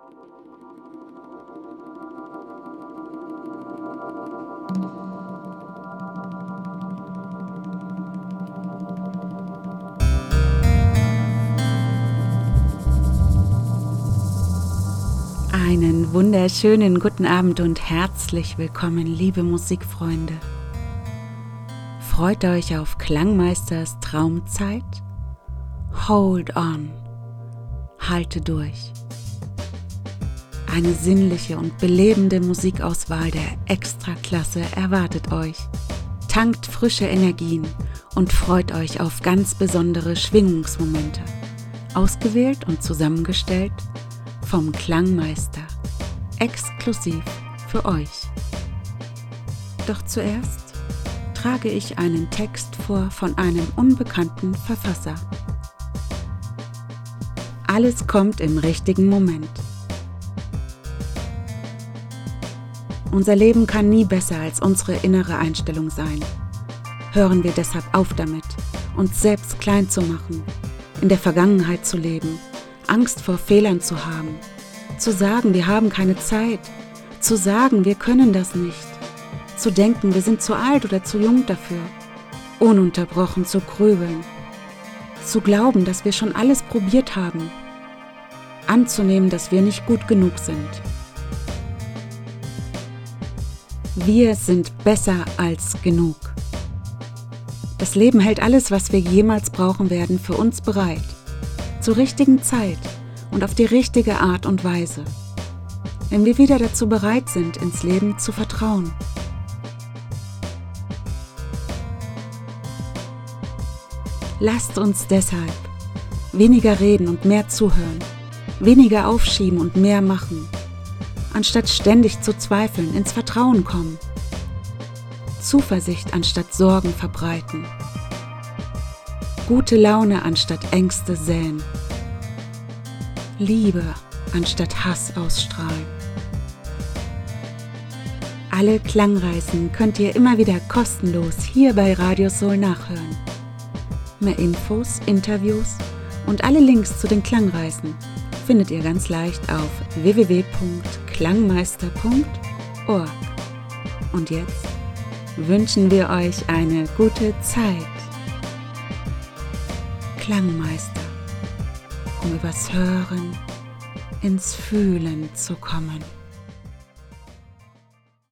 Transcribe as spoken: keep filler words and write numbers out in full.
Einen wunderschönen guten Abend und herzlich willkommen, liebe Musikfreunde. Freut euch auf Klangmeisters Traumzeit? Hold on, halte durch. Eine sinnliche und belebende Musikauswahl der Extraklasse erwartet euch. Tankt frische Energien und freut euch auf ganz besondere Schwingungsmomente. Ausgewählt und zusammengestellt vom Klangmeister, exklusiv für euch. Doch zuerst trage ich einen Text vor von einem unbekannten Verfasser. Alles kommt im richtigen Moment. Unser Leben kann nie besser als unsere innere Einstellung sein. Hören wir deshalb auf damit, uns selbst klein zu machen, in der Vergangenheit zu leben, Angst vor Fehlern zu haben, zu sagen, wir haben keine Zeit, zu sagen, wir können das nicht, zu denken, wir sind zu alt oder zu jung dafür, ununterbrochen zu grübeln, zu glauben, dass wir schon alles probiert haben, anzunehmen, dass wir nicht gut genug sind. Wir sind besser als genug. Das Leben hält alles, was wir jemals brauchen werden, für uns bereit. Zur richtigen Zeit und auf die richtige Art und Weise, wenn wir wieder dazu bereit sind, ins Leben zu vertrauen. Lasst uns deshalb weniger reden und mehr zuhören, weniger aufschieben und mehr machen, anstatt ständig zu zweifeln, ins Vertrauen kommen, Zuversicht anstatt Sorgen verbreiten, gute Laune anstatt Ängste säen, Liebe anstatt Hass ausstrahlen. Alle Klangreisen könnt ihr immer wieder kostenlos hier bei Radio Soul nachhören. Mehr Infos, Interviews und alle Links zu den Klangreisen findet ihr ganz leicht auf w w w punkt klangmeister punkt org. Und jetzt wünschen wir euch eine gute Zeit. Klangmeister, um übers Hören ins Fühlen zu kommen.